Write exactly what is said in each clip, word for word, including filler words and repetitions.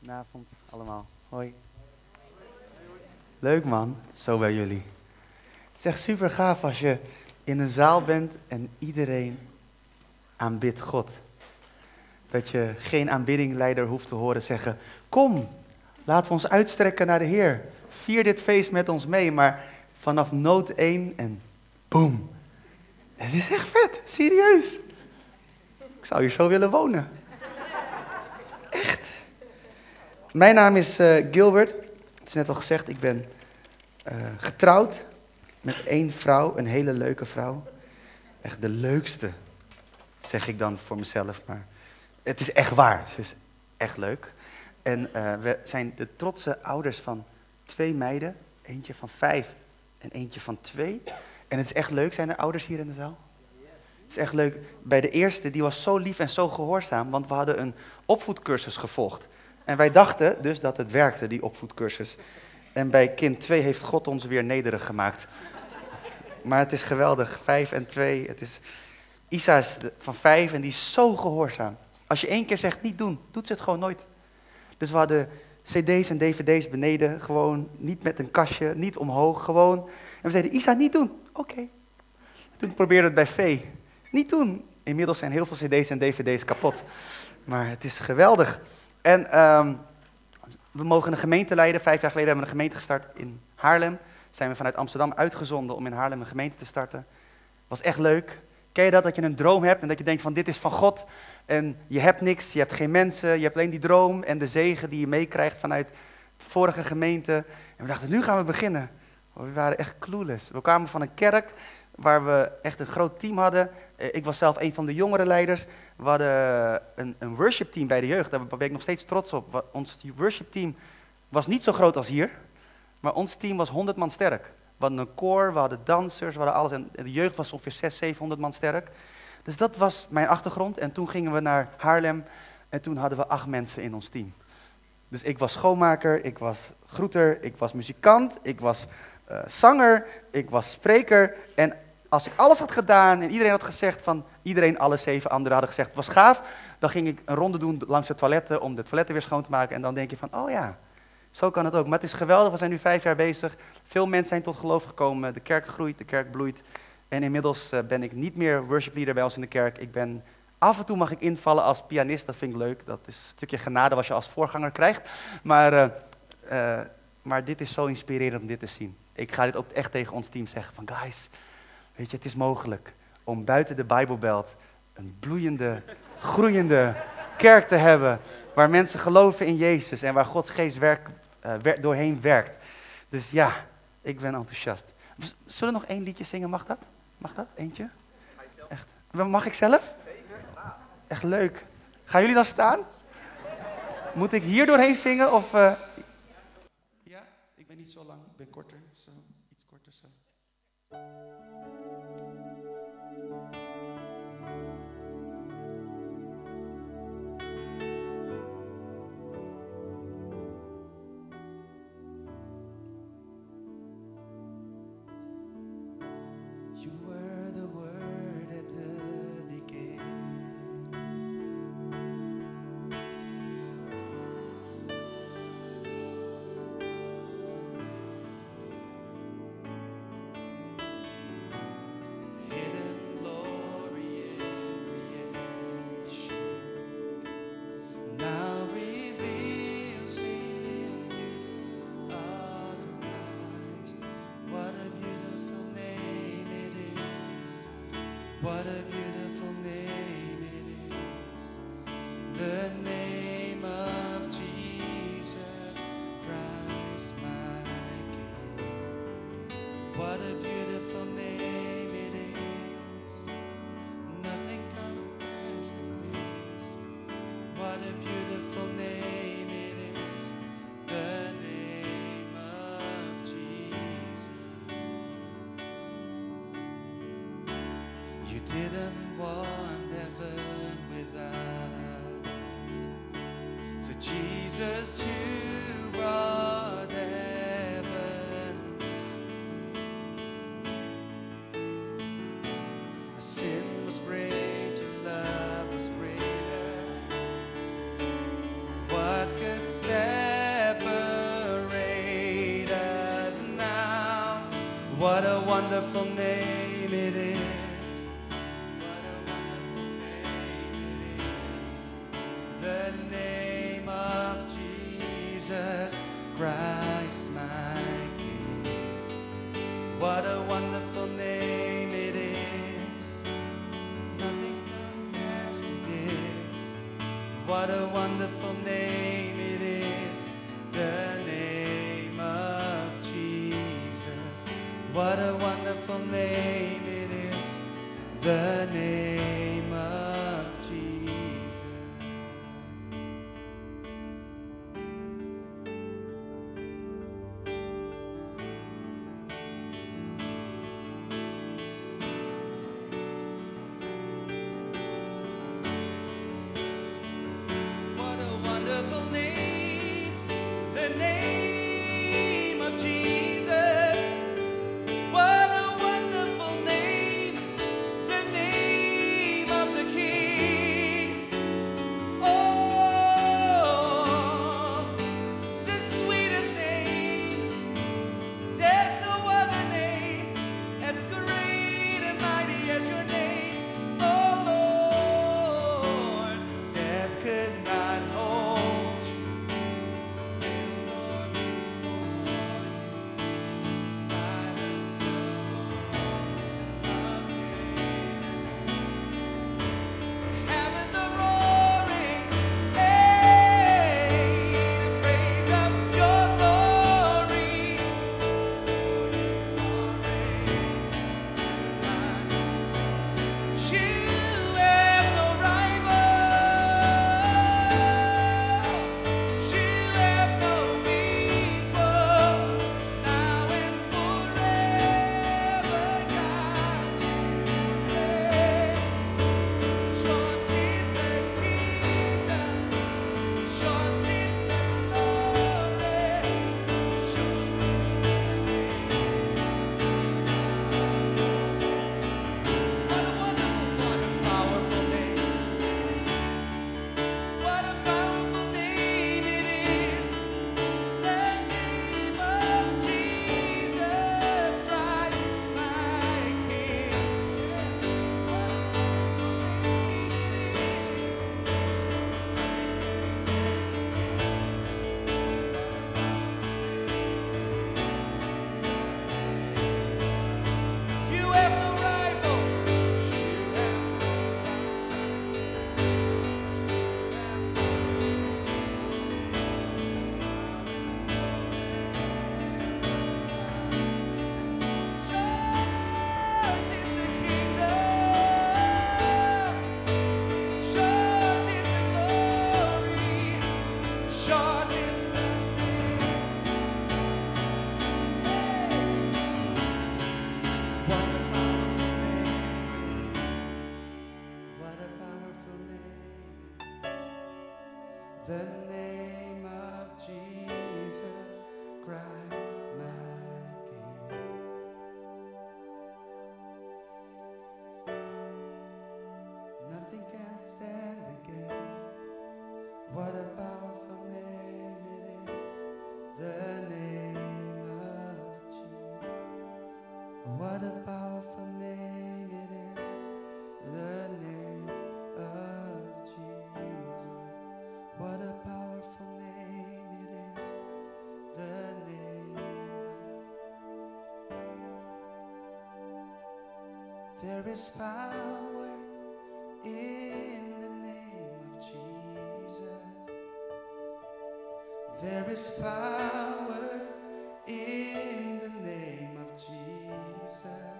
Goedenavond allemaal. Hoi. Leuk man, zo bij jullie. Het is echt super gaaf als je in een zaal bent en iedereen aanbidt God. Dat je geen aanbiddingleider hoeft te horen zeggen, kom, laten we ons uitstrekken naar de Heer. Vier dit feest met ons mee, maar vanaf noot één en boom. Het is echt vet, serieus. Ik zou hier zo willen wonen. Echt. Mijn naam is uh, Gilbert. Het is net al gezegd, ik ben uh, getrouwd met één vrouw, een hele leuke vrouw. Echt de leukste, zeg ik dan voor mezelf, maar het is echt waar. Ze is echt leuk. En uh, we zijn de trotse ouders van twee meiden. Eentje van vijf en eentje van twee. En het is echt leuk. Zijn er ouders hier in de zaal? Het is echt leuk. Bij de eerste, die was zo lief en zo gehoorzaam, want we hadden een opvoedcursus gevolgd. En wij dachten dus dat het werkte, die opvoedcursus. En bij kind twee heeft God ons weer nederig gemaakt. Maar het is geweldig. Vijf en twee. Het is... Isa is van vijf en die is zo gehoorzaam. Als je één keer zegt niet doen, doet ze het gewoon nooit. Dus we hadden cd's en dvd's beneden. Gewoon niet met een kastje, niet omhoog. Gewoon. En we zeiden, Isa, niet doen. Oké. Okay. Toen probeerden we het bij Vee. Niet doen. Inmiddels zijn heel veel cd's en dvd's kapot. Maar het is geweldig. En um, we mogen een gemeente leiden. Vijf jaar geleden hebben we een gemeente gestart in Haarlem. Zijn we vanuit Amsterdam uitgezonden om in Haarlem een gemeente te starten. Was echt leuk. Ken je dat, dat je een droom hebt en dat je denkt van dit is van God. En je hebt niks, je hebt geen mensen, je hebt alleen die droom en de zegen die je meekrijgt vanuit de vorige gemeente. En we dachten, nu gaan we beginnen. We waren echt clueless. We kwamen van een kerk waar we echt een groot team hadden. Ik was zelf een van de jongere leiders. We hadden een, een worship team bij de jeugd, daar ben ik nog steeds trots op. Ons worship team was niet zo groot als hier, maar ons team was honderd man sterk. We hadden een koor, we hadden dansers, we hadden alles. En de jeugd was ongeveer zeshonderd, zevenhonderd man sterk. Dus dat was mijn achtergrond. En toen gingen we naar Haarlem en toen hadden we acht mensen in ons team. Dus ik was schoonmaker, ik was groeter, ik was muzikant, ik was uh, zanger, ik was spreker. En als ik alles had gedaan en iedereen had gezegd van, iedereen, alle zeven anderen hadden gezegd, het was gaaf. Dan ging ik een ronde doen langs de toiletten om de toiletten weer schoon te maken. En dan denk je van, oh ja, zo kan het ook. Maar het is geweldig, we zijn nu vijf jaar bezig. Veel mensen zijn tot geloof gekomen, de kerk groeit, de kerk bloeit. En inmiddels uh, ben ik niet meer worship leader bij ons in de kerk. Ik ben, af en toe mag ik invallen als pianist, dat vind ik leuk. Dat is een stukje genade wat je als voorganger krijgt. Maar, uh, uh, maar dit is zo inspirerend om dit te zien. Ik ga dit ook echt tegen ons team zeggen van guys, weet je, het is mogelijk om buiten de Bijbelbelt een bloeiende, groeiende kerk te hebben. Waar mensen geloven in Jezus en waar Gods geest werk, uh, wer- doorheen werkt. Dus ja, ik ben enthousiast. Zullen we nog één liedje zingen, mag dat? Mag dat? Eentje? Echt. Mag ik zelf? Echt leuk. Gaan jullie dan staan? Moet ik hier doorheen zingen of... Uh... Ja, ik ben niet zo lang, ik ben korter. Zo, iets korter zo. You were the word at the beginning. Hidden glory in creation, now reveals in you a Christ. What a beautiful name it is. What a beautiful name it is. The name of Jesus Christ, my King. What a beautiful name it is. Nothing compares to this. What a beautiful name it is. The name of Jesus. You didn't want heaven without us. So Jesus, you brought heaven down. My sin was great, your love was greater. What could say wonderful name it is. What a wonderful name it is. The name of Jesus Christ, my King. What a wonderful name it is. Nothing compares to this. What a wonderful name it is. The name of Jesus. What a wonderful name it is. The name of Jesus. What a wonderful name, the name of Jesus. What a wonderful name, the name of the King. Oh, the sweetest name. There's no other name as great and mighty as your name. Oh Lord, death could not hold you. Fields or before you. Silence the voice of sin. Heavens are roaring, hey, the praise of your glory. For you are raised to life. You have no rival. You have no equal. Now and forever, God, you reign. Yours is the kingdom. Yours is the glory. Yours is the name. What a wonderful, what a powerful name it is. What a powerful name it is. The name of Jesus Christ, my King. What a name it is. You have no rival. You have no Yours is the kingdom. Yours is the glory. Yours is the name. What a powerful name it is. What a powerful name. The name of Jesus Christ, my King. Nothing can stand against. What a powerful name it is. The name of Jesus. What a powerful name it is. The name of Jesus. What a powerful name it is. The name of. There is power in the name of Jesus. There is power in the name of Jesus.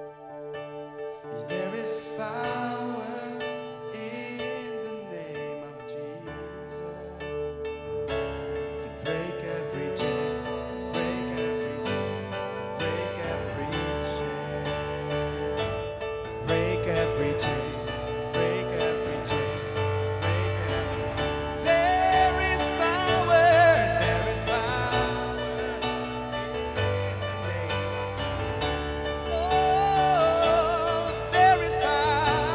There is power in the name of Jesus to break every chain, to break every chain, to break every chain, break every chain, break every chain, break every. There is power, there is power in the name of Jesus. Oh, there is power.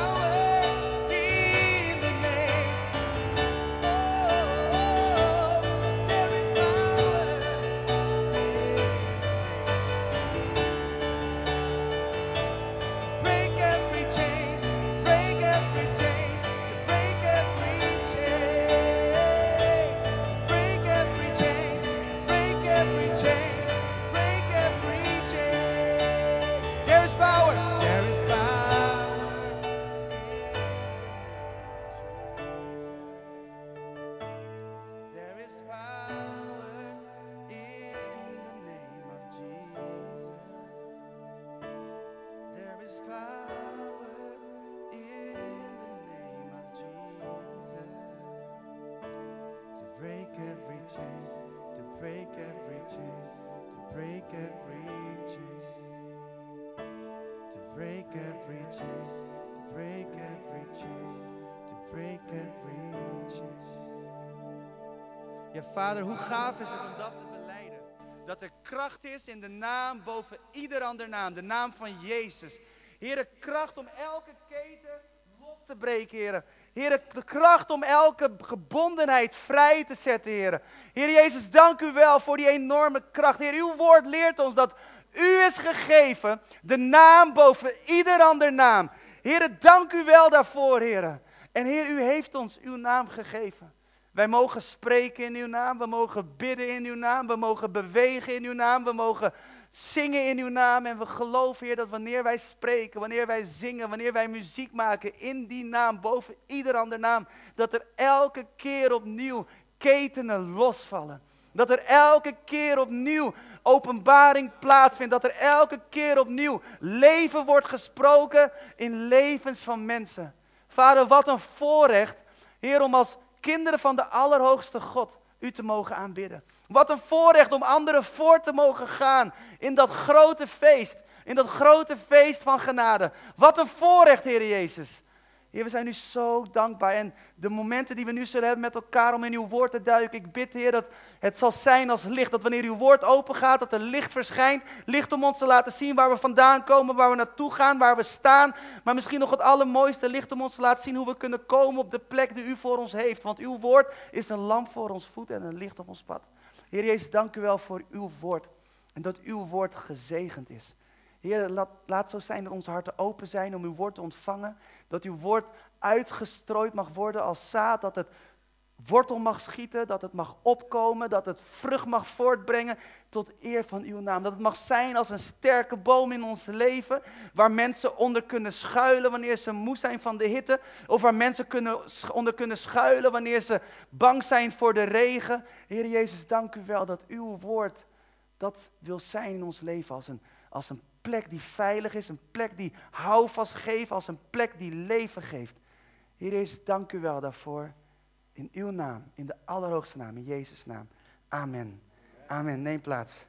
Ja, Vader, hoe gaaf is het om dat te belijden. Dat er kracht is in de naam boven ieder ander naam. De naam van Jezus. Heere, kracht om elke keten los te breken, Heere. Heere, de kracht om elke gebondenheid vrij te zetten, Heere. Heere Jezus, dank u wel voor die enorme kracht. Heer, uw woord leert ons dat u is gegeven de naam boven ieder ander naam. Heere, dank u wel daarvoor, Heere. En Heer, u heeft ons uw naam gegeven. Wij mogen spreken in uw naam, we mogen bidden in uw naam, we mogen bewegen in uw naam, we mogen zingen in uw naam. En we geloven, Heer, dat wanneer wij spreken, wanneer wij zingen, wanneer wij muziek maken in die naam, boven ieder ander naam, dat er elke keer opnieuw ketenen losvallen. Dat er elke keer opnieuw openbaring plaatsvindt, dat er elke keer opnieuw leven wordt gesproken in levens van mensen. Vader, wat een voorrecht, Heer, om als kinderen van de Allerhoogste God u te mogen aanbidden. Wat een voorrecht om anderen voor te mogen gaan in dat grote feest. In dat grote feest van genade. Wat een voorrecht, Heer Jezus. Heer, we zijn u zo dankbaar. En de momenten die we nu zullen hebben met elkaar om in uw woord te duiken. Ik bid, Heer, dat het zal zijn als licht. Dat wanneer uw woord open gaat, dat er licht verschijnt. Licht om ons te laten zien waar we vandaan komen, waar we naartoe gaan, waar we staan. Maar misschien nog het allermooiste, licht om ons te laten zien hoe we kunnen komen op de plek die u voor ons heeft. Want uw woord is een lamp voor ons voet en een licht op ons pad. Heer Jezus, dank u wel voor uw woord. En dat uw woord gezegend is. Heer, laat, laat zo zijn dat onze harten open zijn om uw woord te ontvangen. Dat uw woord uitgestrooid mag worden als zaad. Dat het wortel mag schieten, dat het mag opkomen. Dat het vrucht mag voortbrengen tot eer van uw naam. Dat het mag zijn als een sterke boom in ons leven. Waar mensen onder kunnen schuilen wanneer ze moe zijn van de hitte. Of waar mensen kunnen, onder kunnen schuilen wanneer ze bang zijn voor de regen. Heer Jezus, dank u wel dat uw woord dat wil zijn in ons leven als een, als een plek die veilig is, een plek die houvast geeft, als een plek die leven geeft. Heer Jezus, dank u wel daarvoor. In uw naam, in de allerhoogste naam, in Jezus' naam. Amen. Amen. Neem plaats.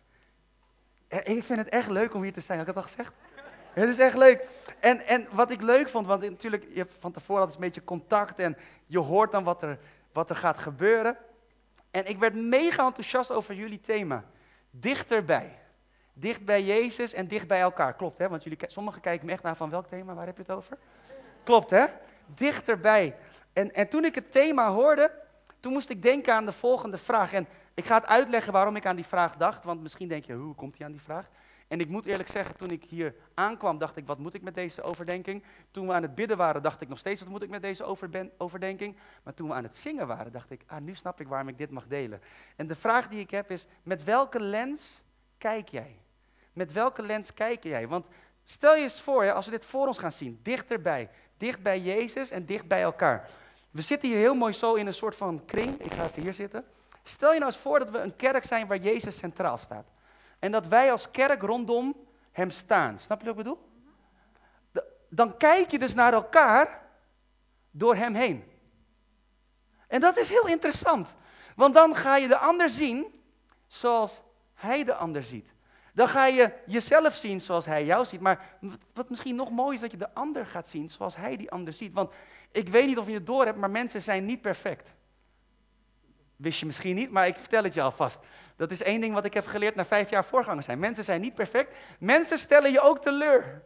Ik vind het echt leuk om hier te zijn, had ik het al gezegd? Het is echt leuk. En, en wat ik leuk vond, want natuurlijk, je hebt van tevoren altijd een beetje contact en je hoort dan wat er, wat er gaat gebeuren. En ik werd mega enthousiast over jullie thema. Dichterbij. Dicht bij Jezus en dicht bij elkaar. Klopt, hè? Want jullie, sommigen kijken me echt naar van welk thema, waar heb je het over? Klopt, hè? Dichterbij. En, en toen ik het thema hoorde, toen moest ik denken aan de volgende vraag. En ik ga het uitleggen waarom ik aan die vraag dacht. Want misschien denk je, hoe komt hij aan die vraag? En ik moet eerlijk zeggen, toen ik hier aankwam, dacht ik, wat moet ik met deze overdenking? Toen we aan het bidden waren, dacht ik nog steeds, wat moet ik met deze overben- overdenking? Maar toen we aan het zingen waren, dacht ik, ah, nu snap ik waarom ik dit mag delen. En de vraag die ik heb is, met welke lens kijk jij? Met welke lens kijk jij? Want stel je eens voor, hè, als we dit voor ons gaan zien, dichterbij. Dicht bij Jezus en dicht bij elkaar. We zitten hier heel mooi zo in een soort van kring. Ik ga even hier zitten. Stel je nou eens voor dat we een kerk zijn waar Jezus centraal staat. En dat wij als kerk rondom hem staan. Snap je wat ik bedoel? Dan kijk je dus naar elkaar door hem heen. En dat is heel interessant. Want dan ga je de ander zien zoals hij de ander ziet. Dan ga je jezelf zien zoals hij jou ziet. Maar wat misschien nog mooier is, dat je de ander gaat zien zoals hij die ander ziet. Want ik weet niet of je het door hebt, maar mensen zijn niet perfect. Wist je misschien niet, maar ik vertel het je alvast. Dat is één ding wat ik heb geleerd na vijf jaar voorganger zijn. Mensen zijn niet perfect. Mensen stellen je ook teleur.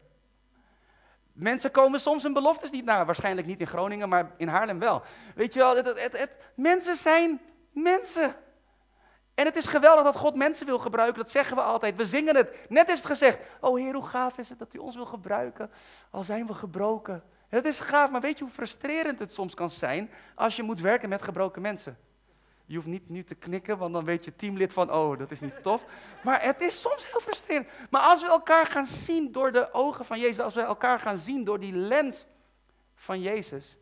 Mensen komen soms hun beloftes niet na. Waarschijnlijk niet in Groningen, maar in Haarlem wel. Weet je wel, het, het, het, het, mensen zijn mensen. En het is geweldig dat God mensen wil gebruiken, dat zeggen we altijd. We zingen het. Net is het gezegd, oh Heer, hoe gaaf is het dat u ons wil gebruiken, al zijn we gebroken. Het is gaaf, maar weet je hoe frustrerend het soms kan zijn als je moet werken met gebroken mensen? Je hoeft niet nu te knikken, want dan weet je teamlid van, oh, dat is niet tof. Maar het is soms heel frustrerend. Maar als we elkaar gaan zien door de ogen van Jezus, als we elkaar gaan zien door die lens van Jezus,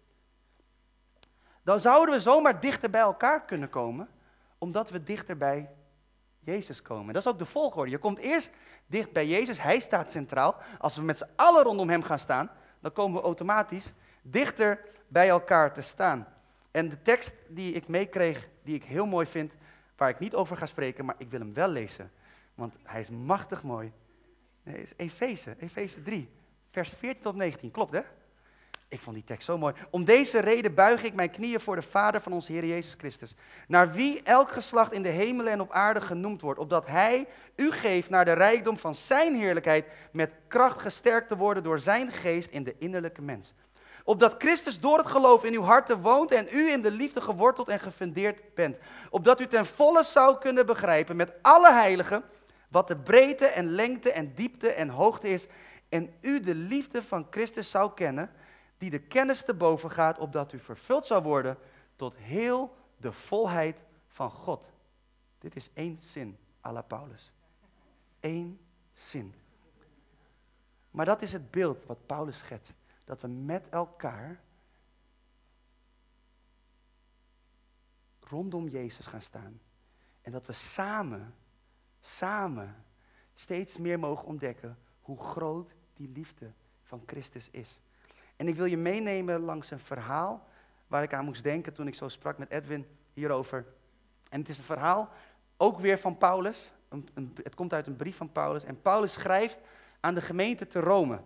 dan zouden we zomaar dichter bij elkaar kunnen komen, omdat we dichter bij Jezus komen. Dat is ook de volgorde. Je komt eerst dicht bij Jezus, hij staat centraal. Als we met z'n allen rondom hem gaan staan, dan komen we automatisch dichter bij elkaar te staan. En de tekst die ik meekreeg, die ik heel mooi vind, waar ik niet over ga spreken, maar ik wil hem wel lezen. Want hij is machtig mooi. Nee, is Efeze, Efeze drie, vers veertien tot negentien. Klopt, hè? Ik vond die tekst zo mooi. Om deze reden buig ik mijn knieën voor de Vader van onze Heer Jezus Christus. Naar wie elk geslacht in de hemelen en op aarde genoemd wordt. Opdat Hij u geeft naar de rijkdom van zijn heerlijkheid. Met kracht gesterkt te worden door zijn geest in de innerlijke mens. Opdat Christus door het geloof in uw harten woont en u in de liefde geworteld en gefundeerd bent. Opdat u ten volle zou kunnen begrijpen met alle heiligen wat de breedte en lengte en diepte en hoogte is. En u de liefde van Christus zou kennen, die de kennis te boven gaat, opdat u vervuld zou worden tot heel de volheid van God. Dit is één zin, à la Paulus. Eén zin. Maar dat is het beeld wat Paulus schetst. Dat we met elkaar rondom Jezus gaan staan. En dat we samen, samen steeds meer mogen ontdekken hoe groot die liefde van Christus is. En ik wil je meenemen langs een verhaal waar ik aan moest denken toen ik zo sprak met Edwin hierover. En het is een verhaal ook weer van Paulus. Een, een, het komt uit een brief van Paulus. En Paulus schrijft aan de gemeente te Rome.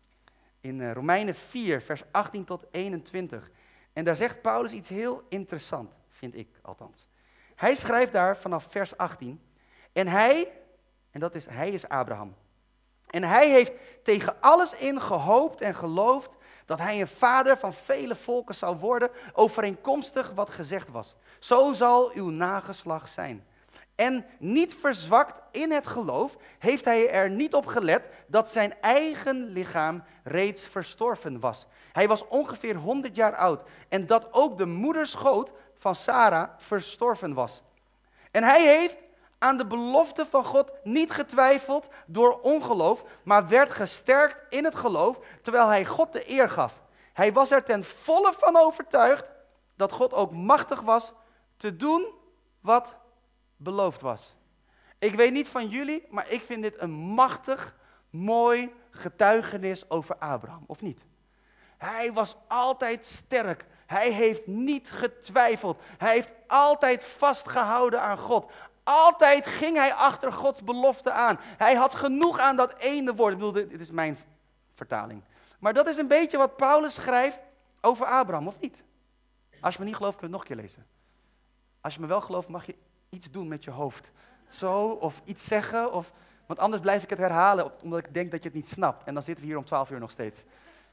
In uh, Romeinen vier, vers achttien tot eenentwintig. En daar zegt Paulus iets heel interessant, vind ik althans. Hij schrijft daar vanaf vers achttien. En hij, en dat is, hij is Abraham. En hij heeft tegen alles in gehoopt en geloofd dat hij een vader van vele volken zou worden, overeenkomstig wat gezegd was. Zo zal uw nageslacht zijn. En niet verzwakt in het geloof, heeft hij er niet op gelet dat zijn eigen lichaam reeds verstorven was. Hij was ongeveer honderd jaar oud en dat ook de moederschoot van Sarah verstorven was. En hij heeft aan de belofte van God niet getwijfeld door ongeloof, maar werd gesterkt in het geloof, terwijl hij God de eer gaf. Hij was er ten volle van overtuigd dat God ook machtig was te doen wat beloofd was. Ik weet niet van jullie, maar ik vind dit een machtig, mooi getuigenis over Abraham, of niet? Hij was altijd sterk. Hij heeft niet getwijfeld. Hij heeft altijd vastgehouden aan God. Altijd ging hij achter Gods belofte aan. Hij had genoeg aan dat ene woord. Ik bedoel, dit is mijn vertaling. Maar dat is een beetje wat Paulus schrijft over Abraham, of niet? Als je me niet gelooft, kun je het nog een keer lezen. Als je me wel gelooft, mag je iets doen met je hoofd. Zo, of iets zeggen, of, want anders blijf ik het herhalen, omdat ik denk dat je het niet snapt. En dan zitten we hier om twaalf uur nog steeds.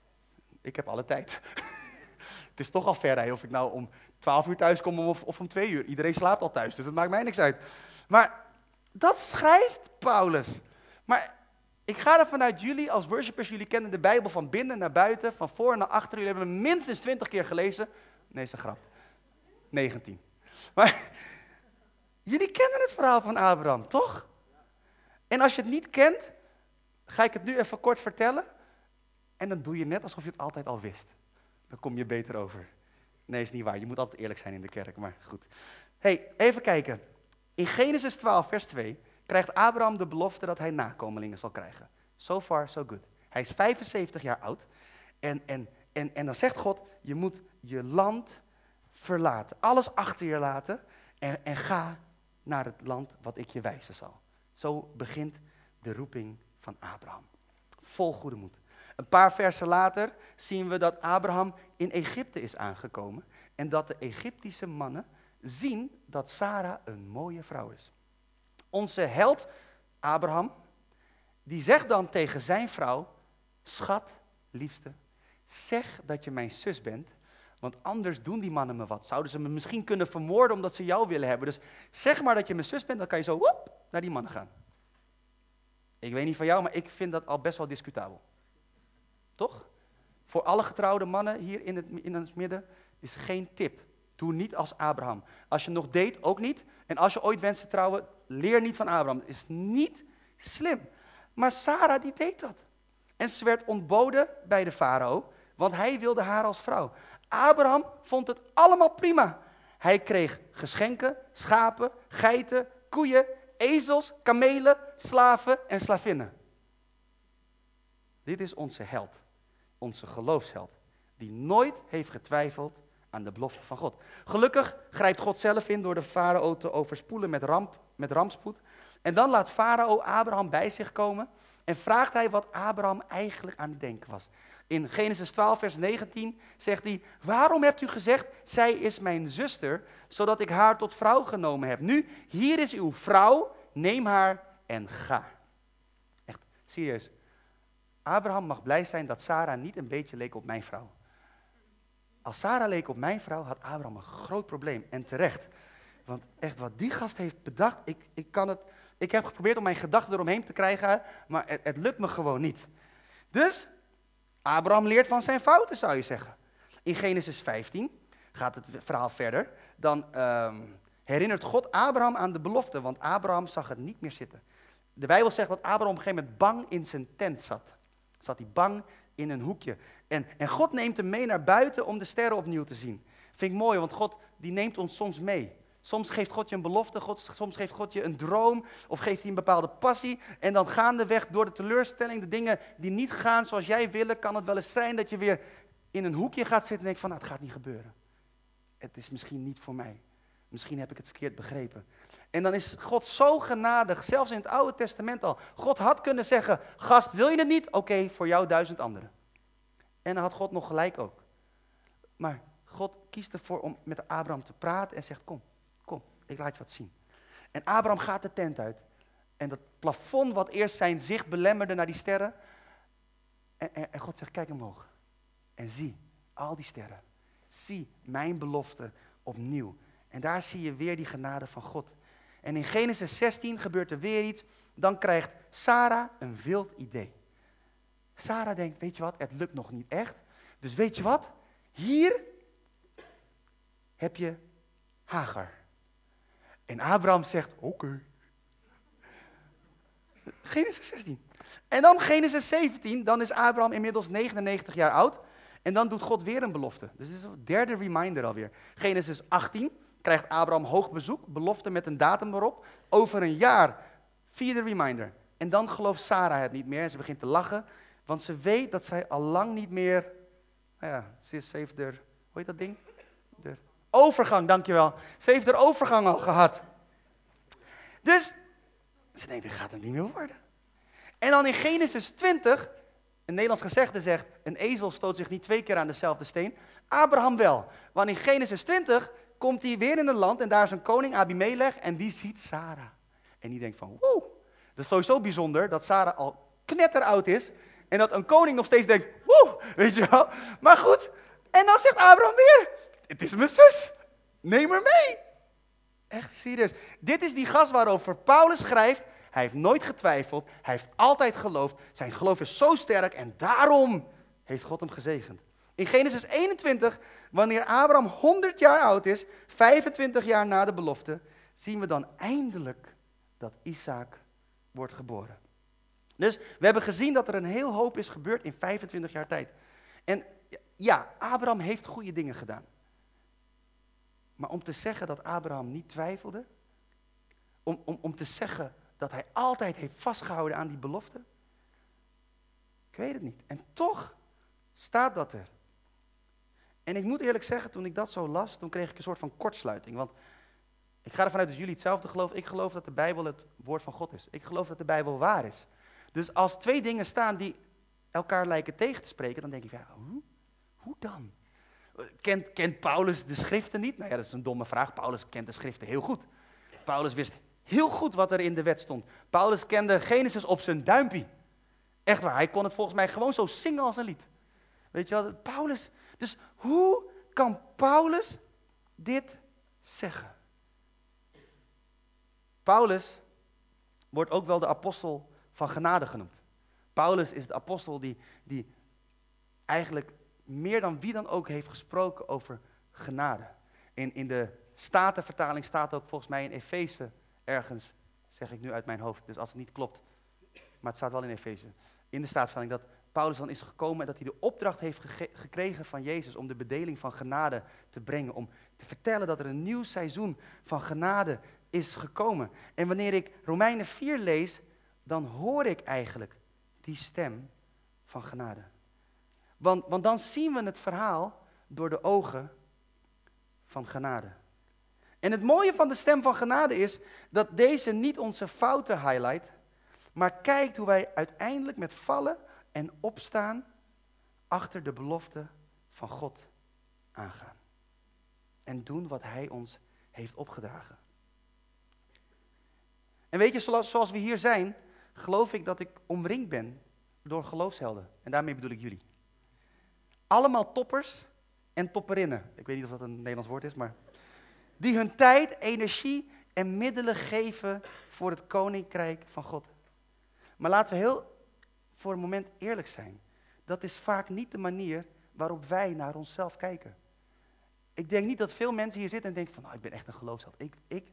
Ik heb alle tijd. Het is toch al ver rijden of ik nou om twaalf uur thuis kom of, of om twee uur. Iedereen slaapt al thuis, dus dat maakt mij niks uit. Maar dat schrijft Paulus. Maar ik ga ervan uit, jullie als worshipers, jullie kennen de Bijbel van binnen naar buiten, van voor naar achter. Jullie hebben hem minstens twintig keer gelezen. Nee, is een grap. negentien. Maar jullie kennen het verhaal van Abraham, toch? En als je het niet kent, ga ik het nu even kort vertellen. En dan doe je net alsof je het altijd al wist. Dan kom je beter over. Nee, is niet waar. Je moet altijd eerlijk zijn in de kerk, maar goed. Hey, even kijken. In Genesis twaalf, vers twee, krijgt Abraham de belofte dat hij nakomelingen zal krijgen. So far, so good. Hij is vijfenzeventig jaar oud. En, en, en, en dan zegt God, je moet je land verlaten. Alles achter je laten. En, en ga naar het land wat ik je wijzen zal. Zo begint de roeping van Abraham. Vol goede moed. Een paar versen later zien we dat Abraham in Egypte is aangekomen. En dat de Egyptische mannen zien dat Sarah een mooie vrouw is. Onze held Abraham, die zegt dan tegen zijn vrouw, schat, liefste, zeg dat je mijn zus bent, want anders doen die mannen me wat. Zouden ze me misschien kunnen vermoorden omdat ze jou willen hebben. Dus zeg maar dat je mijn zus bent, dan kan je zo woep, naar die mannen gaan. Ik weet niet van jou, maar ik vind dat al best wel discutabel. Toch? Voor alle getrouwde mannen hier in het, in het midden is geen tip. Doe niet als Abraham. Als je nog date, ook niet. En als je ooit wenst te trouwen, leer niet van Abraham. Het is niet slim. Maar Sarah die deed dat. En ze werd ontboden bij de farao, want hij wilde haar als vrouw. Abraham vond het allemaal prima. Hij kreeg geschenken, schapen, geiten, koeien, ezels, kamelen, slaven en slavinnen. Dit is onze held. Onze geloofsheld, die nooit heeft getwijfeld aan de belofte van God. Gelukkig grijpt God zelf in door de farao te overspoelen met, ramp, met rampspoed. En dan laat farao Abraham bij zich komen en vraagt hij wat Abraham eigenlijk aan het denken was. In Genesis twaalf, vers negentien zegt hij, waarom hebt u gezegd, zij is mijn zuster, zodat ik haar tot vrouw genomen heb? Nu, hier is uw vrouw, neem haar en ga. Echt, serieus. Abraham mag blij zijn dat Sarah niet een beetje leek op mijn vrouw. Als Sarah leek op mijn vrouw, had Abraham een groot probleem. En terecht. Want echt wat die gast heeft bedacht, ik, ik, kan het, ik heb geprobeerd om mijn gedachten eromheen te krijgen, maar het, het lukt me gewoon niet. Dus, Abraham leert van zijn fouten, zou je zeggen. In Genesis vijftien gaat het verhaal verder. Dan um, herinnert God Abraham aan de belofte, want Abraham zag het niet meer zitten. De Bijbel zegt dat Abraham op een gegeven moment bang in zijn tent zat. Zat hij bang in een hoekje. En, en God neemt hem mee naar buiten om de sterren opnieuw te zien. Vind ik mooi, want God die neemt ons soms mee. Soms geeft God je een belofte, God, soms geeft God je een droom of geeft hij een bepaalde passie. En dan gaandeweg door de teleurstelling, de dingen die niet gaan zoals jij wil, kan het wel eens zijn dat je weer in een hoekje gaat zitten en denkt van, nou, het gaat niet gebeuren. Het is misschien niet voor mij. Misschien heb ik het verkeerd begrepen. En dan is God zo genadig, zelfs in het Oude Testament al. God had kunnen zeggen, gast, wil je het niet? Oké, okay, voor jou duizend anderen. En dan had God nog gelijk ook. Maar God kiest ervoor om met Abraham te praten en zegt, kom, kom, ik laat je wat zien. En Abraham gaat de tent uit. En dat plafond wat eerst zijn zicht belemmerde naar die sterren. En, en, en God zegt, kijk omhoog. En zie, al die sterren. Zie mijn belofte opnieuw. En daar zie je weer die genade van God. En in Genesis zestien gebeurt er weer iets. Dan krijgt Sarah een wild idee. Sarah denkt, weet je wat, het lukt nog niet echt. Dus weet je wat, hier heb je Hagar. En Abraham zegt, oké. Okay. Genesis zestien. En dan Genesis zeventien, dan is Abraham inmiddels negenennegentig jaar oud. En dan doet God weer een belofte. Dus dit is een derde reminder alweer. Genesis achttien krijgt Abraham hoog bezoek, belofte met een datum erop. Over een jaar, vierde reminder. En dan gelooft Sarah het niet meer en ze begint te lachen. Want ze weet dat zij al lang niet meer, nou ja, ze, is, ze heeft er, hoe heet dat ding? De overgang, dankjewel. Ze heeft er overgang al gehad. Dus, ze denkt, dit gaat het niet meer worden. En dan in Genesis twintig, een Nederlands gezegde zegt, een ezel stoot zich niet twee keer aan dezelfde steen. Abraham wel. Want in Genesis twintig komt hij weer in een land en daar is een koning, Abimelech, en die ziet Sarah. En die denkt van, woe, dat is sowieso bijzonder dat Sarah al knetteroud is. En dat een koning nog steeds denkt, woe, weet je wel. Maar goed, en dan zegt Abraham weer, het is mijn zus, neem haar mee. Echt serieus. Dit is die gast waarover Paulus schrijft. Hij heeft nooit getwijfeld, hij heeft altijd geloofd. Zijn geloof is zo sterk en daarom heeft God hem gezegend. In Genesis eenentwintig, wanneer Abraham honderd jaar oud is, vijfentwintig jaar na de belofte, zien we dan eindelijk dat Isaac wordt geboren. Dus we hebben gezien dat er een heel hoop is gebeurd in vijfentwintig jaar tijd. En ja, Abraham heeft goede dingen gedaan. Maar om te zeggen dat Abraham niet twijfelde, om, om, om te zeggen dat hij altijd heeft vastgehouden aan die belofte, ik weet het niet. En toch staat dat er. En ik moet eerlijk zeggen, toen ik dat zo las, toen kreeg ik een soort van kortsluiting. Want ik ga ervan uit dat jullie hetzelfde geloven. Ik geloof dat de Bijbel het woord van God is. Ik geloof dat de Bijbel waar is. Dus als twee dingen staan die elkaar lijken tegen te spreken, dan denk ik, ja, hoe, hoe dan? Kent, kent Paulus de schriften niet? Nou ja, dat is een domme vraag. Paulus kent de schriften heel goed. Paulus wist heel goed wat er in de wet stond. Paulus kende Genesis op zijn duimpie. Echt waar, hij kon het volgens mij gewoon zo zingen als een lied. Weet je wel, Paulus. Dus hoe kan Paulus dit zeggen? Paulus wordt ook wel de apostel van genade genoemd. Paulus is de apostel die, die eigenlijk meer dan wie dan ook heeft gesproken over genade. In, in de Statenvertaling staat ook volgens mij in Efeze ergens, zeg ik nu uit mijn hoofd, dus als het niet klopt, maar het staat wel in Efeze, in de Statenvertaling, dat Paulus dan is gekomen en dat hij de opdracht heeft gege- gekregen van Jezus om de bedeling van genade te brengen, om te vertellen dat er een nieuw seizoen van genade is gekomen. En wanneer ik Romeinen vier lees, dan hoor ik eigenlijk die stem van genade. Want, want dan zien we het verhaal door de ogen van genade. En het mooie van de stem van genade is dat deze niet onze fouten highlight, maar kijkt hoe wij uiteindelijk met vallen en opstaan achter de belofte van God aangaan. En doen wat hij ons heeft opgedragen. En weet je, zoals, zoals we hier zijn, geloof ik dat ik omringd ben door geloofshelden. En daarmee bedoel ik jullie. Allemaal toppers en topperinnen. Ik weet niet of dat een Nederlands woord is, maar... die hun tijd, energie en middelen geven voor het koninkrijk van God. Maar laten we heel voor een moment eerlijk zijn. Dat is vaak niet de manier waarop wij naar onszelf kijken. Ik denk niet dat veel mensen hier zitten en denken van, nou, ik ben echt een geloofsheld. Ik, ik,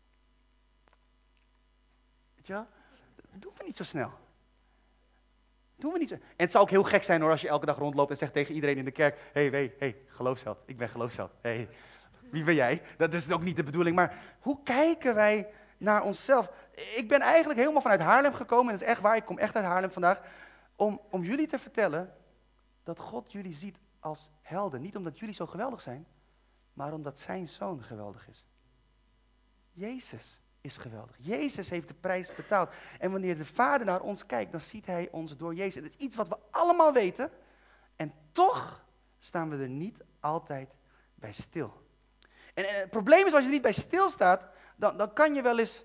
weet je wel, dat doen we niet zo snel. Doen we niet zo. En het zou ook heel gek zijn hoor, als je elke dag rondloopt en zegt tegen iedereen in de kerk, hé, hey, hey, hey, geloofsheld, ik ben geloofsheld. Hey, wie ben jij? Dat is ook niet de bedoeling, maar hoe kijken wij naar onszelf? Ik ben eigenlijk helemaal vanuit Haarlem gekomen, en dat is echt waar, ik kom echt uit Haarlem vandaag, om, om jullie te vertellen dat God jullie ziet als helden. Niet omdat jullie zo geweldig zijn, maar omdat zijn zoon geweldig is. Jezus is geweldig. Jezus heeft de prijs betaald. En wanneer de Vader naar ons kijkt, dan ziet hij ons door Jezus. Het is iets wat we allemaal weten. En toch staan we er niet altijd bij stil. En, en het probleem is, als je er niet bij stilstaat, dan, dan kan je wel eens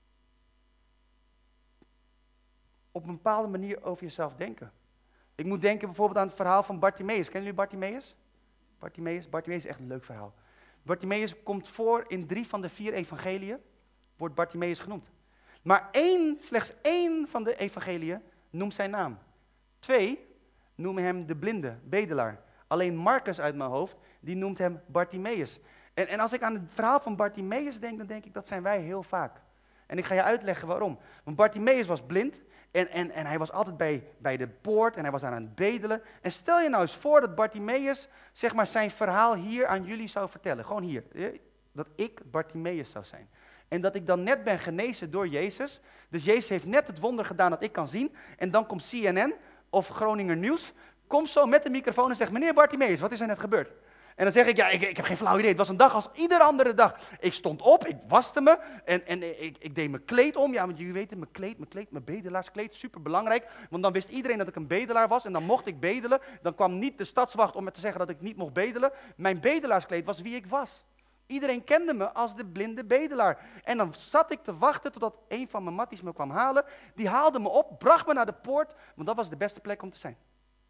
op een bepaalde manier over jezelf denken. Ik moet denken bijvoorbeeld aan het verhaal van Bartimaeus. Kennen jullie Bartimaeus? Bartimaeus, Bartimaeus is echt een leuk verhaal. Bartimaeus komt voor in drie van de vier evangeliën, wordt Bartimaeus genoemd. Maar één, slechts één van de evangeliën noemt zijn naam. Twee noemen hem de blinde, bedelaar. Alleen Marcus uit mijn hoofd, die noemt hem Bartimaeus. En, en als ik aan het verhaal van Bartimaeus denk, dan denk ik dat zijn wij heel vaak. En ik ga je uitleggen waarom. Want Bartimaeus was blind en, en, en hij was altijd bij, bij de poort en hij was aan het bedelen. En stel je nou eens voor dat Bartimaeus zeg maar, zijn verhaal hier aan jullie zou vertellen. Gewoon hier. Dat ik Bartimaeus zou zijn. En dat ik dan net ben genezen door Jezus. Dus Jezus heeft net het wonder gedaan dat ik kan zien. En dan komt C N N of Groninger Nieuws. Komt zo met de microfoon en zegt, meneer Bartimaeus, wat is er net gebeurd? En dan zeg ik, ja, ik, ik heb geen flauw idee. Het was een dag als iedere andere dag. Ik stond op, ik waste me en, en ik, ik deed mijn kleed om. Ja, want jullie weten, mijn kleed, mijn kleed, mijn bedelaarskleed, superbelangrijk. Want dan wist iedereen dat ik een bedelaar was en dan mocht ik bedelen. Dan kwam niet de stadswacht om me te zeggen dat ik niet mocht bedelen. Mijn bedelaarskleed was wie ik was. Iedereen kende me als de blinde bedelaar. En dan zat ik te wachten totdat een van mijn matties me kwam halen. Die haalde me op, bracht me naar de poort, want dat was de beste plek om te zijn.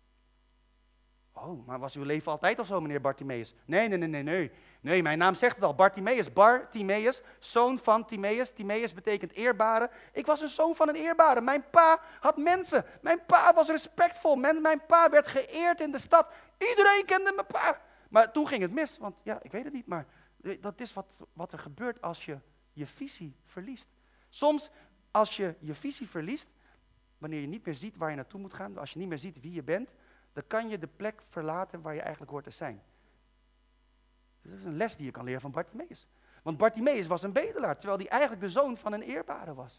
Oh, maar was uw leven altijd al zo, meneer Bartimaeus? Nee, nee, nee, nee, nee. Nee, mijn naam zegt het al, Bartimaeus, Bartimaeus, zoon van Timaeus. Timaeus betekent eerbare. Ik was een zoon van een eerbare. Mijn pa had mensen. Mijn pa was respectvol. Men, mijn pa werd geëerd in de stad. Iedereen kende mijn pa. Maar toen ging het mis, want ja, ik weet het niet, maar dat is wat, wat er gebeurt als je je visie verliest. Soms, als je je visie verliest, wanneer je niet meer ziet waar je naartoe moet gaan, als je niet meer ziet wie je bent, dan kan je de plek verlaten waar je eigenlijk hoort te zijn. Dat is een les die je kan leren van Bartimaeus. Want Bartimaeus was een bedelaar, terwijl hij eigenlijk de zoon van een eerbare was.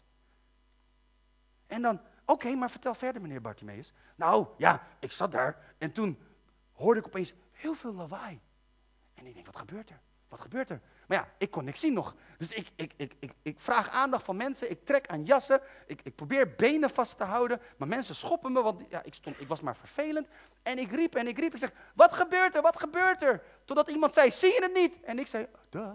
En dan, oké, okay, maar vertel verder, meneer Bartimaeus. Nou, ja, ik zat daar en toen hoorde ik opeens heel veel lawaai. En ik denk, wat gebeurt er? Wat gebeurt er? Maar ja, ik kon niks zien nog. Dus ik, ik, ik, ik, ik vraag aandacht van mensen. Ik trek aan jassen. Ik, ik probeer benen vast te houden. Maar mensen schoppen me, want ja, ik, stond, ik was maar vervelend. En ik riep en ik riep. Ik zeg, wat gebeurt er? Wat gebeurt er? Totdat iemand zei, zie je het niet? En ik zei, duh.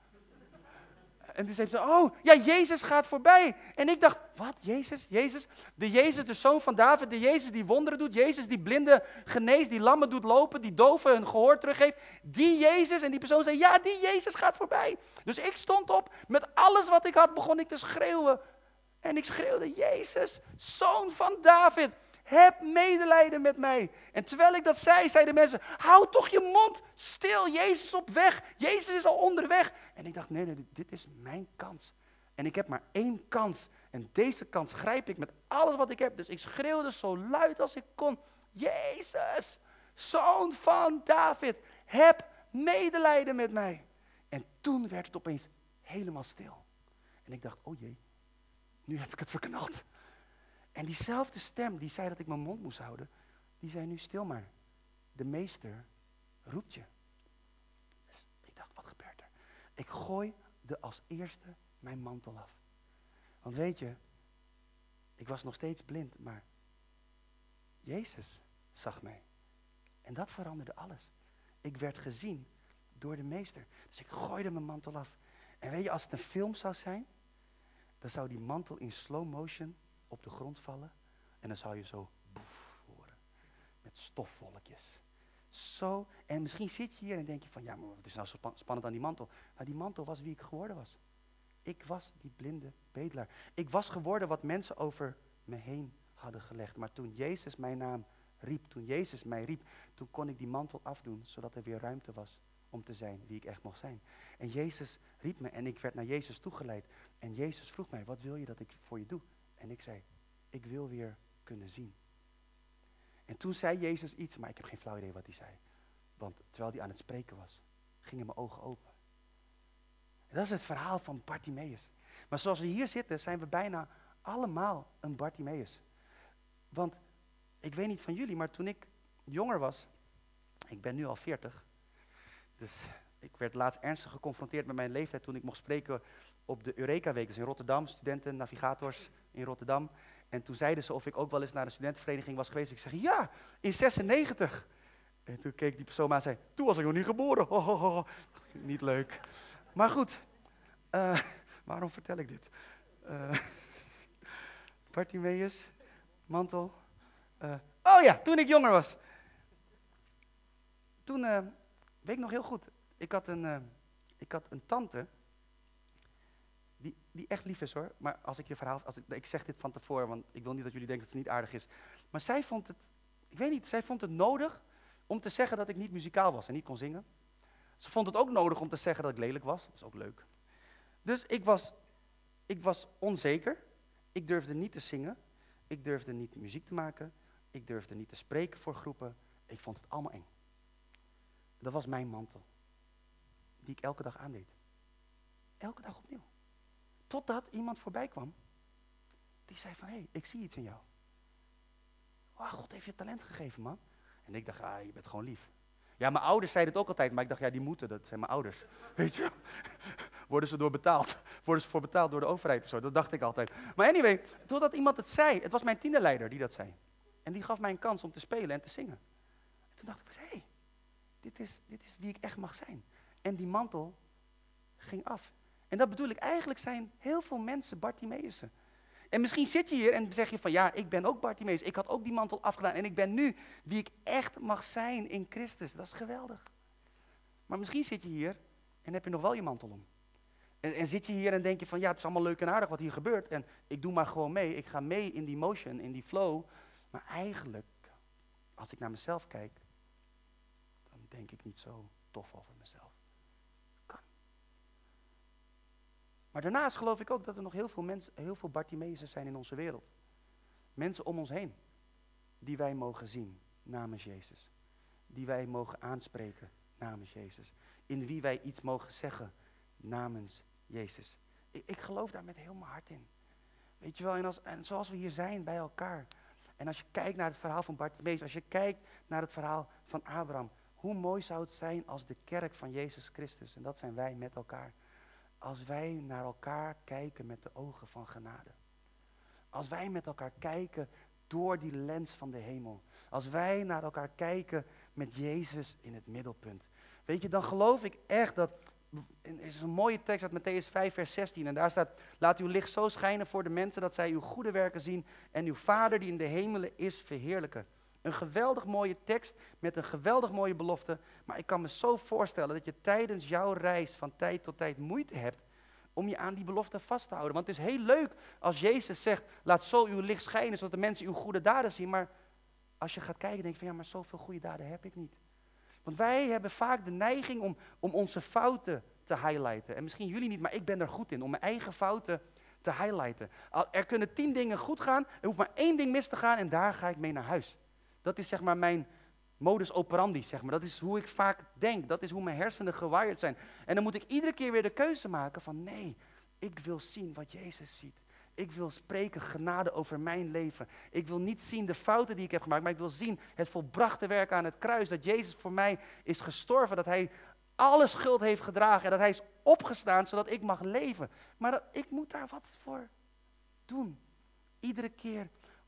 En toen zei ze, oh, ja, Jezus gaat voorbij. En ik dacht, wat, Jezus? Jezus? De Jezus, de zoon van David, de Jezus die wonderen doet, Jezus die blinden geneest, die lammen doet lopen, die doven hun gehoor teruggeeft. Die Jezus, en die persoon zei, ja, die Jezus gaat voorbij. Dus ik stond op, met alles wat ik had, begon ik te schreeuwen. En ik schreeuwde, Jezus, zoon van David, heb medelijden met mij. En terwijl ik dat zei, zeiden mensen, hou toch je mond stil, Jezus is op weg. Jezus is al onderweg. En ik dacht, nee, nee, dit is mijn kans. En ik heb maar één kans. En deze kans grijp ik met alles wat ik heb. Dus ik schreeuwde zo luid als ik kon, Jezus, zoon van David, heb medelijden met mij. En toen werd het opeens helemaal stil. En ik dacht, oh jee, nu heb ik het verknald. En diezelfde stem die zei dat ik mijn mond moest houden, die zei nu stil maar. De meester roept je. Dus ik dacht, wat gebeurt er? Ik gooi de als eerste mijn mantel af. Want weet je, ik was nog steeds blind, maar Jezus zag mij. En dat veranderde alles. Ik werd gezien door de meester. Dus ik gooide mijn mantel af. En weet je, als het een film zou zijn, dan zou die mantel in slow motion op de grond vallen. En dan zou je zo boef horen. Met stofwolkjes. Zo. En misschien zit je hier en denk je van, ja, maar wat is nou zo spannend aan die mantel? Nou, die mantel was wie ik geworden was. Ik was die blinde bedelaar. Ik was geworden wat mensen over me heen hadden gelegd. Maar toen Jezus mijn naam riep, toen Jezus mij riep, toen kon ik die mantel afdoen, zodat er weer ruimte was om te zijn wie ik echt mocht zijn. En Jezus riep me en ik werd naar Jezus toegeleid. En Jezus vroeg mij, wat wil je dat ik voor je doe? En ik zei, ik wil weer kunnen zien. En toen zei Jezus iets, maar ik heb geen flauw idee wat hij zei. Want terwijl hij aan het spreken was, gingen mijn ogen open. En dat is het verhaal van Bartimeus. Maar zoals we hier zitten, zijn we bijna allemaal een Bartimeus. Want ik weet niet van jullie, maar toen ik jonger was, ik ben nu al veertig, dus ik werd laatst ernstig geconfronteerd met mijn leeftijd toen ik mocht spreken op de Eureka Week, dus in Rotterdam, studenten, navigators in Rotterdam. En toen zeiden ze of ik ook wel eens naar een studentenvereniging was geweest. Ik zeg, ja, in zesennegentig. En toen keek die persoon me aan en zei, toen was ik nog niet geboren. Ho, ho, ho. Niet leuk. Maar goed, uh, waarom vertel ik dit? Uh, Bartimeus, mantel. Uh, oh ja, toen ik jonger was. Toen, uh, weet ik nog heel goed, ik had een, uh, ik had een tante, die, die echt lief is hoor. Maar als ik je verhaal, als ik, ik zeg dit van tevoren, want ik wil niet dat jullie denken dat het niet aardig is. Maar zij vond het, ik weet niet, zij vond het nodig om te zeggen dat ik niet muzikaal was en niet kon zingen. Ze vond het ook nodig om te zeggen dat ik lelijk was, dat is ook leuk. Dus ik was, ik was onzeker, ik durfde niet te zingen, ik durfde niet muziek te maken, ik durfde niet te spreken voor groepen. Ik vond het allemaal eng. Dat was mijn mantel, die ik elke dag aandeed. Elke dag opnieuw. Totdat iemand voorbij kwam, die zei van, hé, hey, ik zie iets in jou. Oh, God heeft je talent gegeven, man. En ik dacht, ah, je bent gewoon lief. Ja, mijn ouders zeiden het ook altijd, maar ik dacht, ja, die moeten, dat zijn mijn ouders. Weet je wel? Worden ze door betaald? Worden ze voor betaald door de overheid of zo? Dat dacht ik altijd. Maar anyway, totdat iemand het zei, het was mijn tienerleider die dat zei. En die gaf mij een kans om te spelen en te zingen. En toen dacht ik, hé, hey, dit is, dit is wie ik echt mag zijn. En die mantel ging af. En dat bedoel ik, eigenlijk zijn heel veel mensen Bartimeusen. En misschien zit je hier en zeg je van, ja, ik ben ook Bartimeus. Ik had ook die mantel afgedaan en ik ben nu wie ik echt mag zijn in Christus. Dat is geweldig. Maar misschien zit je hier en heb je nog wel je mantel om. En, en zit je hier en denk je van, ja, het is allemaal leuk en aardig wat hier gebeurt. En ik doe maar gewoon mee. Ik ga mee in die motion, in die flow. Maar eigenlijk, als ik naar mezelf kijk, dan denk ik niet zo tof over mezelf. Kan. Maar daarnaast geloof ik ook dat er nog heel veel mensen, heel veel Bartimeusen zijn in onze wereld. Mensen om ons heen, die wij mogen zien namens Jezus. Die wij mogen aanspreken namens Jezus. In wie wij iets mogen zeggen namens Jezus. Ik, ik geloof daar met heel mijn hart in. Weet je wel, en, als, en zoals we hier zijn bij elkaar. En als je kijkt naar het verhaal van Bartimeus, als je kijkt naar het verhaal van Abraham. Hoe mooi zou het zijn als de kerk van Jezus Christus, en dat zijn wij met elkaar. Als wij naar elkaar kijken met de ogen van genade. Als wij met elkaar kijken door die lens van de hemel. Als wij naar elkaar kijken met Jezus in het middelpunt. Weet je, dan geloof ik echt dat, er is een mooie tekst uit Mattheüs vijf vers zestien. En daar staat, laat uw licht zo schijnen voor de mensen dat zij uw goede werken zien. En uw Vader die in de hemelen is verheerlijken. Een geweldig mooie tekst met een geweldig mooie belofte. Maar ik kan me zo voorstellen dat je tijdens jouw reis van tijd tot tijd moeite hebt om je aan die belofte vast te houden. Want het is heel leuk als Jezus zegt, laat zo uw licht schijnen, zodat de mensen uw goede daden zien. Maar als je gaat kijken, denk je van, ja, maar zoveel goede daden heb ik niet. Want wij hebben vaak de neiging om, om onze fouten te highlighten. En misschien jullie niet, maar ik ben er goed in, om mijn eigen fouten te highlighten. Er kunnen tien dingen goed gaan, er hoeft maar één ding mis te gaan en daar ga ik mee naar huis. Dat is zeg maar mijn modus operandi, zeg maar. Dat is hoe ik vaak denk. Dat is hoe mijn hersenen gewired zijn. En dan moet ik iedere keer weer de keuze maken van, nee, ik wil zien wat Jezus ziet. Ik wil spreken genade over mijn leven. Ik wil niet zien de fouten die ik heb gemaakt, maar ik wil zien het volbrachte werk aan het kruis. Dat Jezus voor mij is gestorven, dat hij alle schuld heeft gedragen en dat hij is opgestaan zodat ik mag leven. Maar dat, ik moet daar wat voor doen. Iedere keer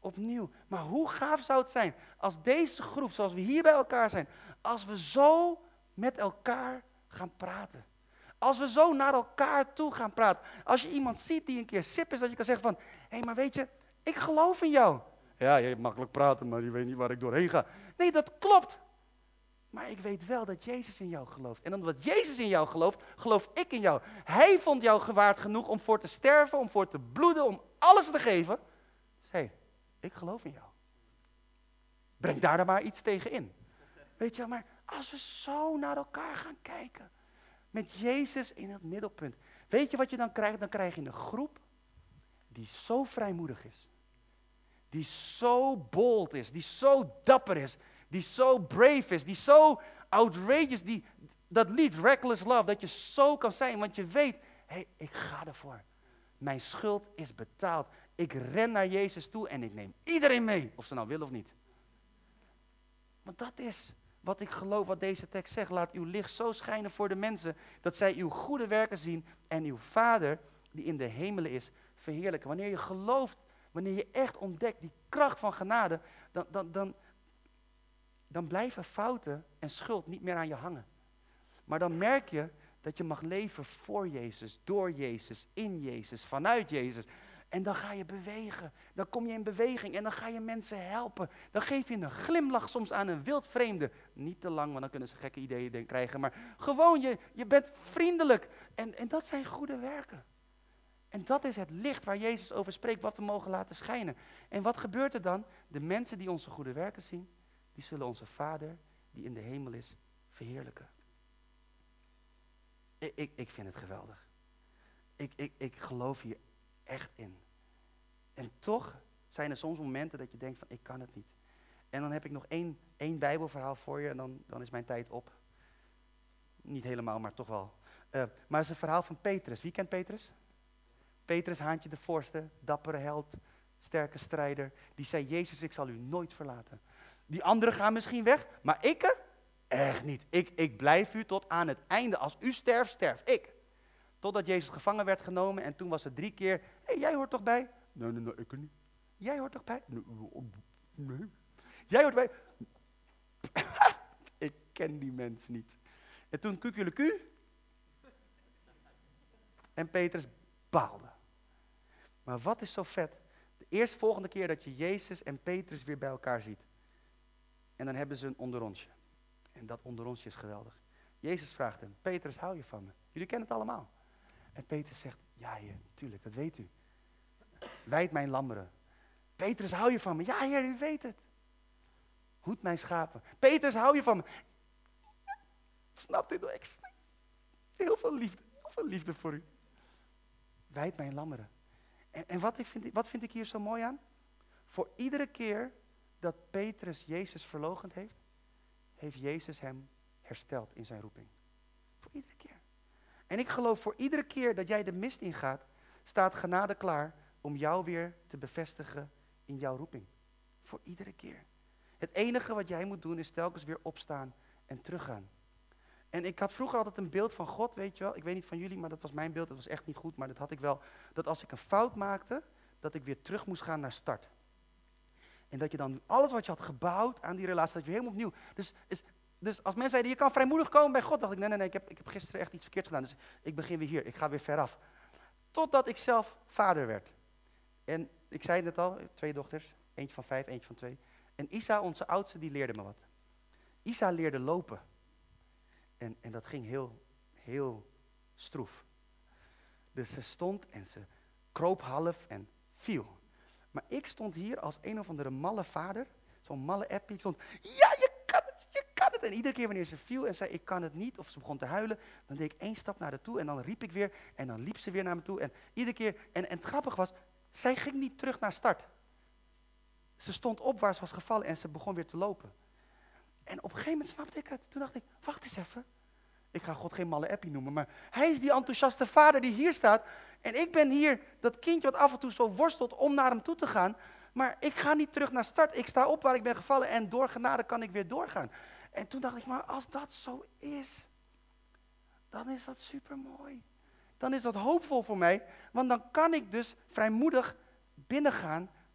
opnieuw. Maar hoe gaaf zou het zijn als deze groep, zoals we hier bij elkaar zijn, als we zo met elkaar gaan praten. Als we zo naar elkaar toe gaan praten. Als je iemand ziet die een keer sip is, dat je kan zeggen van, hé, hey, maar weet je, ik geloof in jou. Ja, je hebt makkelijk praten, maar je weet niet waar ik doorheen ga. Nee, dat klopt. Maar ik weet wel dat Jezus in jou gelooft. En omdat Jezus in jou gelooft, geloof ik in jou. Hij vond jou gewaard genoeg om voor te sterven, om voor te bloeden, om alles te geven. Dus hé, hey, ik geloof in jou. Breng daar dan maar iets tegen in. Weet je wel, maar als we zo naar elkaar gaan kijken, met Jezus in het middelpunt. Weet je wat je dan krijgt? Dan krijg je een groep die zo vrijmoedig is. Die zo bold is, die zo dapper is, die zo brave is, die zo outrageous, die, dat lied Reckless Love, dat je zo kan zijn, want je weet, hé, hey, ik ga ervoor. Mijn schuld is betaald. Ik ren naar Jezus toe en ik neem iedereen mee, of ze nou willen of niet. Want dat is wat ik geloof, wat deze tekst zegt. Laat uw licht zo schijnen voor de mensen, dat zij uw goede werken zien en uw Vader, die in de hemelen is, verheerlijken. Wanneer je gelooft, wanneer je echt ontdekt die kracht van genade, dan, dan, dan, dan blijven fouten en schuld niet meer aan je hangen. Maar dan merk je dat je mag leven voor Jezus, door Jezus, in Jezus, vanuit Jezus. En dan ga je bewegen. Dan kom je in beweging en dan ga je mensen helpen. Dan geef je een glimlach soms aan een wildvreemde. Niet te lang, want dan kunnen ze gekke ideeën krijgen. Maar gewoon, je, je bent vriendelijk. En, en dat zijn goede werken. En dat is het licht waar Jezus over spreekt, wat we mogen laten schijnen. En wat gebeurt er dan? De mensen die onze goede werken zien, die zullen onze Vader, die in de hemel is, verheerlijken. Ik, ik, ik vind het geweldig. Ik, ik, ik geloof hier echt in. En toch zijn er soms momenten dat je denkt van, ik kan het niet. En dan heb ik nog één, één Bijbelverhaal voor je en dan, dan is mijn tijd op. Niet helemaal, maar toch wel. Uh, maar het is een verhaal van Petrus. Wie kent Petrus? Petrus, Haantje de Voorste, dappere held, sterke strijder. Die zei, Jezus, ik zal u nooit verlaten. Die anderen gaan misschien weg, maar ik, echt niet. Ik, ik blijf u tot aan het einde. Als u sterft, sterf ik. Totdat Jezus gevangen werd genomen en toen was het drie keer, hé, hey, jij hoort toch bij? Nee, nee, nee, ik niet. Jij hoort toch bij? Nee. nee. Jij hoort bij? Ik ken die mens niet. En toen kukeleku. En Petrus baalde. Maar wat is zo vet? De eerste volgende keer dat je Jezus en Petrus weer bij elkaar ziet. En dan hebben ze een onderrondje. En dat onderrondje is geweldig. Jezus vraagt hem, Petrus, hou je van me? Jullie kennen het allemaal. En Petrus zegt, ja heer, tuurlijk, dat weet u. Wijd mijn lammeren. Petrus, hou je van me? Ja heer, u weet het. Hoed mijn schapen. Petrus, hou je van me? Snapt u? Ik snap. Heel veel liefde, heel veel liefde voor u. Wijd mijn lammeren. En, en wat, ik vind, wat vind ik hier zo mooi aan? Voor iedere keer dat Petrus Jezus verloochend heeft, heeft Jezus hem hersteld in zijn roeping. Voor iedere keer. En ik geloof voor iedere keer dat jij de mist ingaat, staat genade klaar om jou weer te bevestigen in jouw roeping. Voor iedere keer. Het enige wat jij moet doen is telkens weer opstaan en teruggaan. En ik had vroeger altijd een beeld van God, weet je wel. Ik weet niet van jullie, maar dat was mijn beeld. Dat was echt niet goed, maar dat had ik wel. Dat als ik een fout maakte, dat ik weer terug moest gaan naar start. En dat je dan alles wat je had gebouwd aan die relatie, dat je weer helemaal opnieuw. Dus, is, dus als mensen zeiden, je kan vrijmoedig komen bij God, dacht ik, nee, nee, nee, ik heb, ik heb gisteren echt iets verkeerd gedaan. Dus ik begin weer hier, ik ga weer veraf. Totdat ik zelf vader werd. En ik zei het al, twee dochters, eentje van vijf, eentje van twee. En Isa, onze oudste, die leerde me wat. Isa leerde lopen. En, en dat ging heel, heel stroef. Dus ze stond en ze kroop half en viel. Maar ik stond hier als een of andere malle vader, zo'n malle appie. Ik stond, ja, je kan het, je kan het. En iedere keer wanneer ze viel en zei, ik kan het niet, of ze begon te huilen, dan deed ik één stap naar haar toe en dan riep ik weer en dan liep ze weer naar me toe. En iedere keer, en, en het grappige was, zij ging niet terug naar start. Ze stond op waar ze was gevallen en ze begon weer te lopen. En op een gegeven moment snapte ik het. Toen dacht ik, wacht eens even. Ik ga God geen malle appie noemen, maar hij is die enthousiaste vader die hier staat. En ik ben hier dat kindje wat af en toe zo worstelt om naar hem toe te gaan. Maar ik ga niet terug naar start. Ik sta op waar ik ben gevallen en door genade kan ik weer doorgaan. En toen dacht ik, maar als dat zo is, dan is dat supermooi. Dan is dat hoopvol voor mij, want dan kan ik dus vrijmoedig binnengaan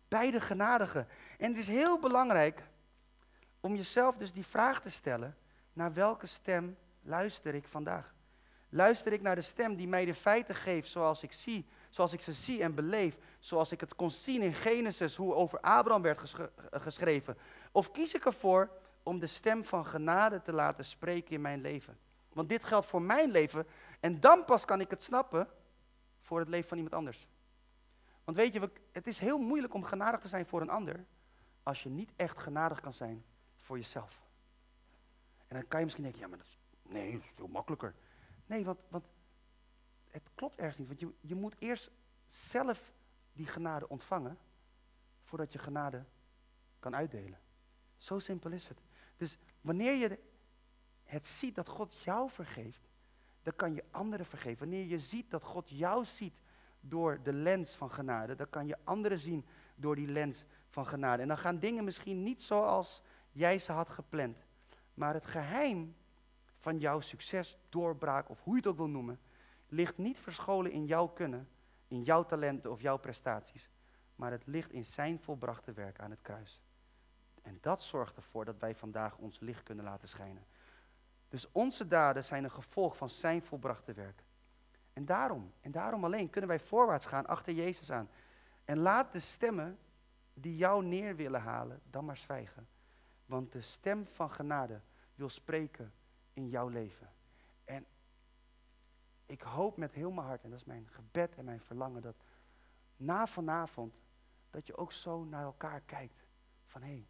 Bij de genadige. En het is heel belangrijk om jezelf dus die vraag te stellen, naar welke stem luister ik vandaag? Luister ik naar de stem die mij de feiten geeft zoals ik zie, zoals ik ze zie en beleef, zoals ik het kon zien in Genesis, hoe over Abraham werd gesche- geschreven? Of kies ik ervoor om de stem van genade te laten spreken in mijn leven? Want dit geldt voor mijn leven en dan pas kan ik het snappen voor het leven van iemand anders. Want weet je, we- het is heel moeilijk om genadig te zijn voor een ander, als je niet echt genadig kan zijn voor jezelf. En dan kan je misschien denken, ja maar dat is, nee, dat is veel makkelijker. Nee, want, want het klopt ergens niet. Want je, je moet eerst zelf die genade ontvangen, voordat je genade kan uitdelen. Zo simpel is het. Dus wanneer je het ziet dat God jou vergeeft, dan kan je anderen vergeven. Wanneer je ziet dat God jou ziet door de lens van genade, dan kan je anderen zien door die lens van genade. En dan gaan dingen misschien niet zoals jij ze had gepland. Maar het geheim van jouw succes, doorbraak of hoe je het ook wil noemen, ligt niet verscholen in jouw kunnen, in jouw talenten of jouw prestaties. Maar het ligt in zijn volbrachte werk aan het kruis. En dat zorgt ervoor dat wij vandaag ons licht kunnen laten schijnen. Dus onze daden zijn een gevolg van zijn volbrachte werk. En daarom, en daarom alleen kunnen wij voorwaarts gaan achter Jezus aan. En laat de stemmen die jou neer willen halen, dan maar zwijgen. Want de stem van genade wil spreken in jouw leven. En ik hoop met heel mijn hart, en dat is mijn gebed en mijn verlangen, dat na vanavond, dat je ook zo naar elkaar kijkt. Van hé, hey,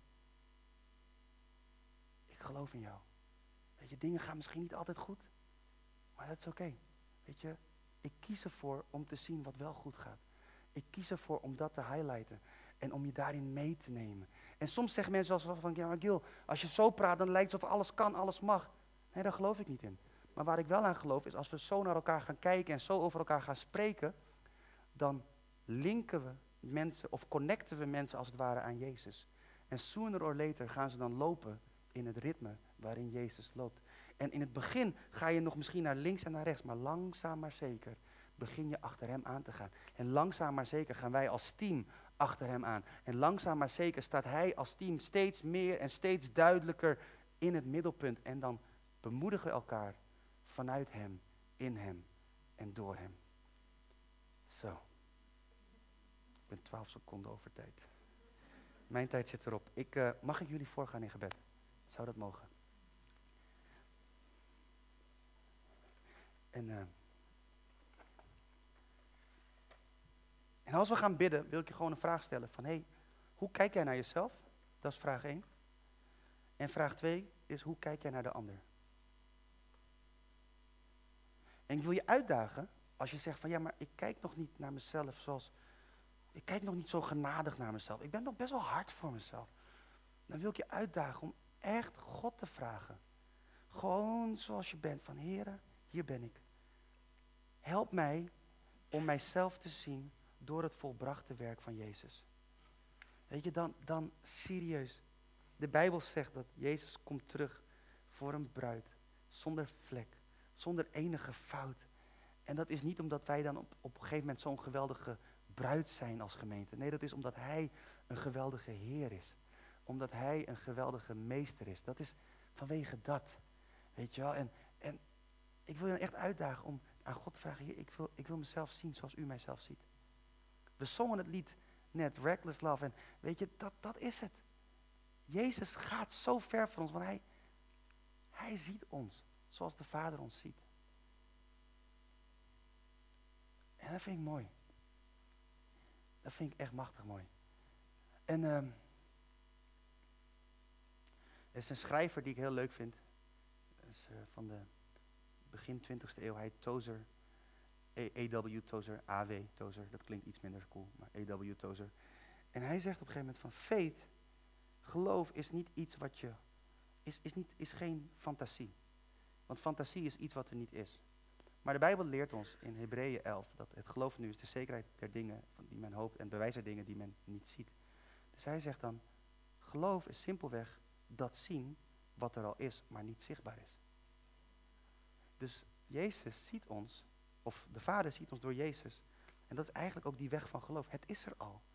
ik geloof in jou. Weet je, dingen gaan misschien niet altijd goed, maar dat is oké. Weet je, ik kies ervoor om te zien wat wel goed gaat. Ik kies ervoor om dat te highlighten en om je daarin mee te nemen. En soms zeggen mensen wel van, ja maar Gil, als je zo praat, dan lijkt het alsof alles kan, alles mag. Nee, daar geloof ik niet in. Maar waar ik wel aan geloof is, als we zo naar elkaar gaan kijken en zo over elkaar gaan spreken, dan linken we mensen of connecten we mensen als het ware aan Jezus. En sooner or later gaan ze dan lopen in het ritme waarin Jezus loopt. En in het begin ga je nog misschien naar links en naar rechts, maar langzaam maar zeker begin je achter hem aan te gaan. En langzaam maar zeker gaan wij als team achter hem aan. En langzaam maar zeker staat hij als team steeds meer en steeds duidelijker in het middelpunt. En dan bemoedigen we elkaar vanuit hem, in hem en door hem. Zo. Ik ben twaalf seconden over tijd. Mijn tijd zit erop. Ik, uh, mag ik jullie voorgaan in gebed? Zou dat mogen? En, uh, en als we gaan bidden, wil ik je gewoon een vraag stellen. Van, hé, hey, hoe kijk jij naar jezelf? Dat is vraag één. En vraag twee is, hoe kijk jij naar de ander? En ik wil je uitdagen, als je zegt van, ja, maar ik kijk nog niet naar mezelf zoals... Ik kijk nog niet zo genadig naar mezelf. Ik ben nog best wel hard voor mezelf. Dan wil ik je uitdagen om echt God te vragen. Gewoon zoals je bent. Van, Heere, hier ben ik. Help mij om mijzelf te zien door het volbrachte werk van Jezus. Weet je, dan, dan serieus. De Bijbel zegt dat Jezus komt terug voor een bruid. Zonder vlek. Zonder enige fout. En dat is niet omdat wij dan op, op een gegeven moment zo'n geweldige bruid zijn als gemeente. Nee, dat is omdat hij een geweldige Heer is. Omdat hij een geweldige meester is. Dat is vanwege dat. Weet je wel. En, en ik wil je echt uitdagen om aan God te vragen. Heer, ik wil, ik wil mezelf zien zoals u mijzelf ziet. We zongen het lied net, Reckless Love. En weet je, dat, dat is het. Jezus gaat zo ver voor ons. Want hij, hij ziet ons zoals de Vader ons ziet. En dat vind ik mooi. Dat vind ik echt machtig mooi. En uh, er is een schrijver die ik heel leuk vind. Dat is uh, van de begin twintigste eeuw. Hij heet Tozer. E W Tozer, A W Tozer. Dat klinkt iets minder cool, maar E W Tozer. En hij zegt op een gegeven moment van faith, geloof is niet iets wat je, is, is, niet, is geen fantasie. Want fantasie is iets wat er niet is. Maar de Bijbel leert ons in Hebreeën elf dat het geloof nu is de zekerheid der dingen van die men hoopt en bewijs der dingen die men niet ziet. Dus hij zegt dan, geloof is simpelweg dat zien wat er al is, maar niet zichtbaar is. Dus Jezus ziet ons, of de Vader ziet ons door Jezus. En dat is eigenlijk ook die weg van geloof. Het is er al.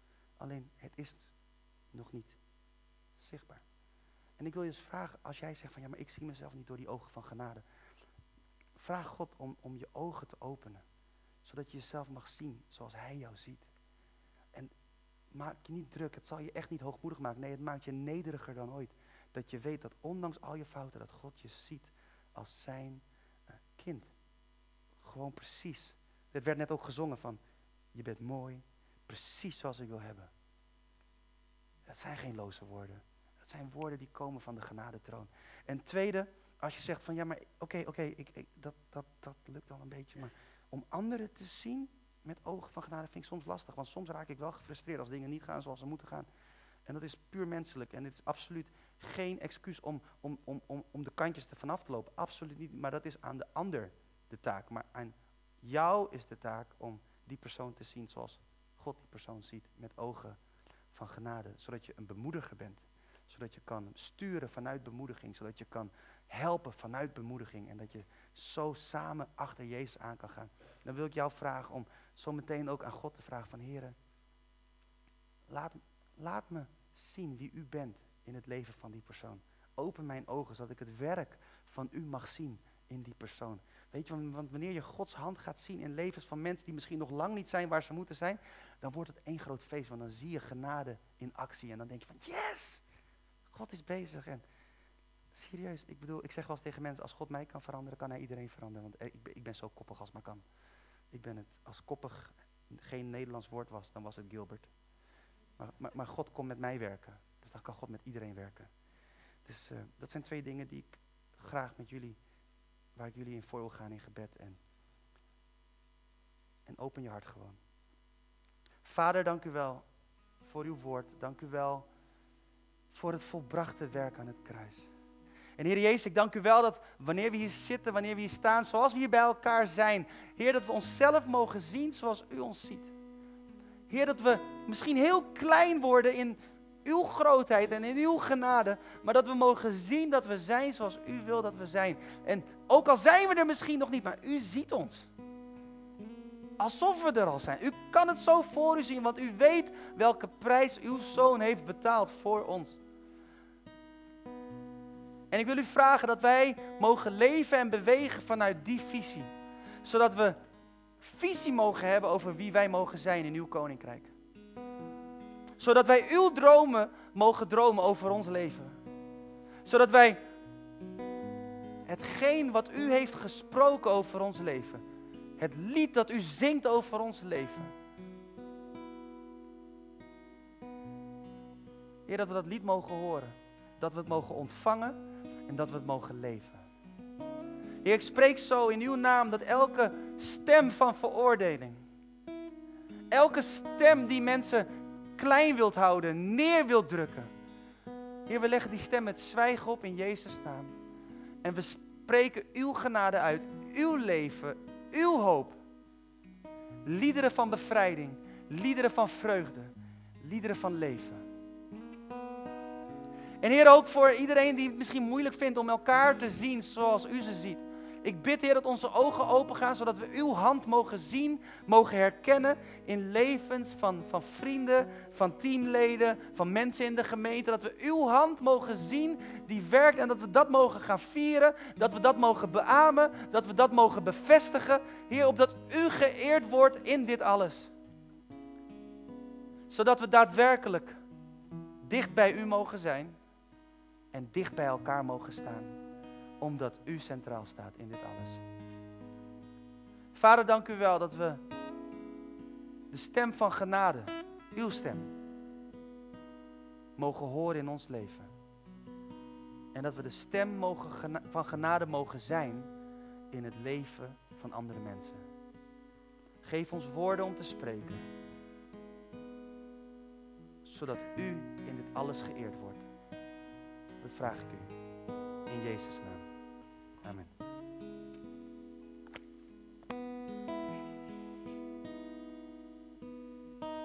Alleen het is nog niet zichtbaar. En ik wil je eens vragen, als jij zegt van ja, maar ik zie mezelf niet door die ogen van genade. Vraag God om, om je ogen te openen. Zodat je jezelf mag zien zoals hij jou ziet. En maak je niet druk, het zal je echt niet hoogmoedig maken. Nee, het maakt je nederiger dan ooit. Dat je weet dat ondanks al je fouten, dat God je ziet als zijn uh, kind. Gewoon precies. Het werd net ook gezongen van, je bent mooi, precies zoals ik wil hebben. Dat zijn geen loze woorden. Dat zijn woorden die komen van de genadetroon. En tweede, als je zegt van ja, maar oké, okay, oké, okay, ik, ik, dat, dat, dat lukt al een beetje. Maar om anderen te zien met ogen van genade vind ik soms lastig. Want soms raak ik wel gefrustreerd als dingen niet gaan zoals ze moeten gaan. En dat is puur menselijk. En het is absoluut geen excuus om, om, om, om, om de kantjes er vanaf te lopen. Absoluut niet. Maar dat is aan de ander de taak. Maar aan jou is de taak om die persoon te zien zoals God die persoon ziet. Met ogen van genade. Zodat je een bemoediger bent. Zodat je kan sturen vanuit bemoediging. Zodat je kan helpen vanuit bemoediging. En dat je zo samen achter Jezus aan kan gaan. Dan wil ik jou vragen om zo meteen ook aan God te vragen van Heere, laat, laat me zien wie u bent in het leven van die persoon. Open mijn ogen zodat ik het werk van u mag zien in die persoon. Weet je, want wanneer je Gods hand gaat zien in levens van mensen die misschien nog lang niet zijn waar ze moeten zijn, dan wordt het één groot feest. Want dan zie je genade in actie. En dan denk je van yes, God is bezig. En serieus, ik bedoel, ik zeg wel eens tegen mensen, als God mij kan veranderen, kan hij iedereen veranderen. Want ik ben, ik ben zo koppig als maar kan. Ik ben het, als koppig geen Nederlands woord was, dan was het Gilbert. Maar, maar, maar God komt met mij werken. Dus dan kan God met iedereen werken. Dus uh, dat zijn twee dingen die ik graag met jullie, waar ik jullie in voor wil gaan in gebed. En, en open je hart gewoon. Vader, dank u wel voor uw woord. Dank u wel voor het volbrachte werk aan het kruis. En Heer Jezus, ik dank u wel dat wanneer we hier zitten, wanneer we hier staan, zoals we hier bij elkaar zijn, Heer, dat we onszelf mogen zien zoals u ons ziet. Heer, dat we misschien heel klein worden in uw grootheid en in uw genade, maar dat we mogen zien dat we zijn zoals u wil dat we zijn. En ook al zijn we er misschien nog niet, maar u ziet ons. Alsof we er al zijn. U kan het zo voor u zien, want u weet welke prijs uw zoon heeft betaald voor ons. En ik wil u vragen dat wij mogen leven en bewegen vanuit die visie. Zodat we visie mogen hebben over wie wij mogen zijn in uw koninkrijk. Zodat wij uw dromen mogen dromen over ons leven. Zodat wij hetgeen wat u heeft gesproken over ons leven. Het lied dat u zingt over ons leven. Heer, dat we dat lied mogen horen. Dat we het mogen ontvangen en dat we het mogen leven. Heer, ik spreek zo in uw naam dat elke stem van veroordeling, elke stem die mensen klein wilt houden, neer wilt drukken. Heer, we leggen die stem met zwijgen op in Jezus' naam. En we spreken uw genade uit, uw leven, uw hoop. Liederen van bevrijding, liederen van vreugde, liederen van leven. En Heer, ook voor iedereen die het misschien moeilijk vindt om elkaar te zien zoals u ze ziet. Ik bid, Heer, dat onze ogen open gaan, zodat we uw hand mogen zien, mogen herkennen in levens van, van vrienden, van teamleden, van mensen in de gemeente. Dat we uw hand mogen zien die werkt en dat we dat mogen gaan vieren, dat we dat mogen beamen, dat we dat mogen bevestigen. Heer, opdat u geëerd wordt in dit alles. Zodat we daadwerkelijk dicht bij u mogen zijn en dicht bij elkaar mogen staan. Omdat u centraal staat in dit alles. Vader, dank u wel dat we de stem van genade, uw stem, mogen horen in ons leven. En dat we de stem mogen, van genade mogen zijn in het leven van andere mensen. Geef ons woorden om te spreken. Zodat u in dit alles geëerd wordt. Dat vraag ik u. In Jezus' naam. Amen.